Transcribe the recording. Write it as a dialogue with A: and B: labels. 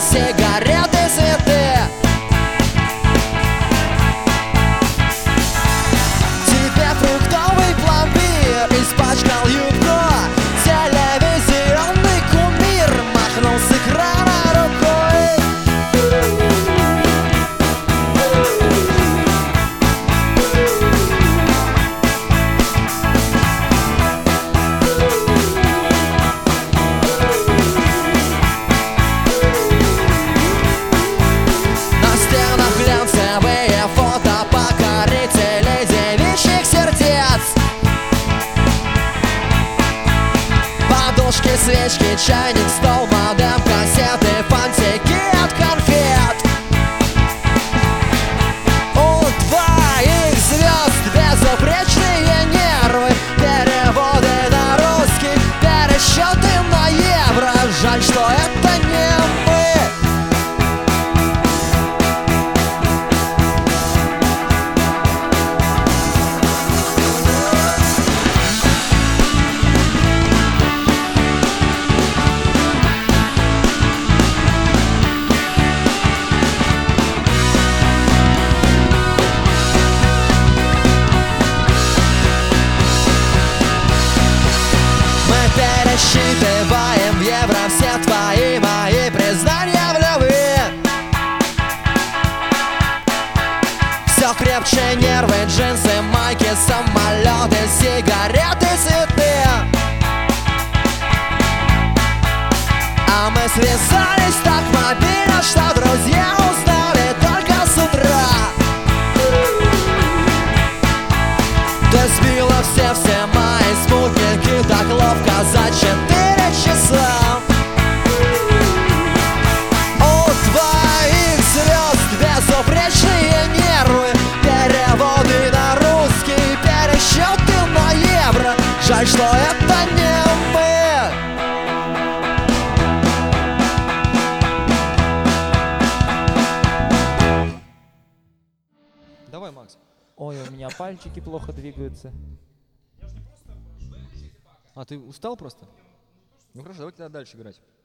A: сигареты, цветы. Тебе фруктовый пломбир испачкал юбку. Телевизионный кумир махнул с экрана рукой. На стенах глянцевые фото покорителей девичьих сердец. Подушки, свечки, чайник, стол, модем, кассеты, фантики от конфет. У твоих звезд безупречные нервы, переводы на русский, пересчеты на евро. Жаль, что это не мы. Пересчитываем в евро все твои мои признания в любви. Все крепче нервы, джинсы, майки, самолеты, сигареты, цветы. А мы связались так мобильно, что друзья узнали только с утра. Ты сбила все мои спутники так ловко за 4 часа. У твоих звезд безупречные нервы, переводы на русский, пересчеты на евро. Жаль, что это не мы.
B: Давай, Макс.
C: Ой, у меня пальчики плохо двигаются.
B: А, ты устал просто? Ну хорошо, давай тогда дальше играть.